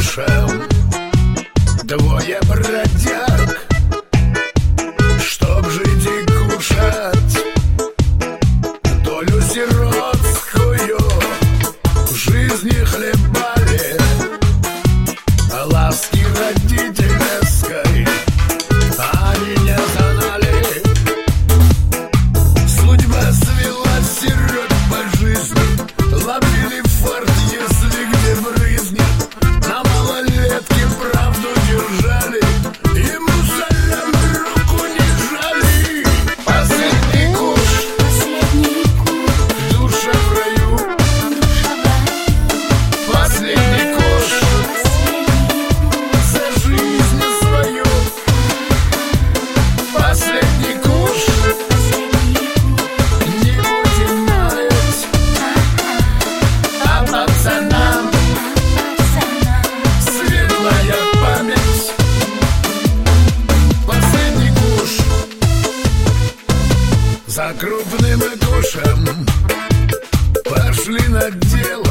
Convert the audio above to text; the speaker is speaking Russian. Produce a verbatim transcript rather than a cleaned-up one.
кушем, двое бродяг, чтоб жить и кушать, долю сиротскую в жизни хлебали, ласки родительской они не знали. Судьба свела сирот по жизни, ловили фарт, если где брызнет. На малолетке правду держали, ему салям руку не жали. Последний куш, Последний куш, душа в раю. Последний куш за жизнь свою. Последний куш, не будем маять, а пацанам светлая память. Последний куш за крупным кушем пошли на дело.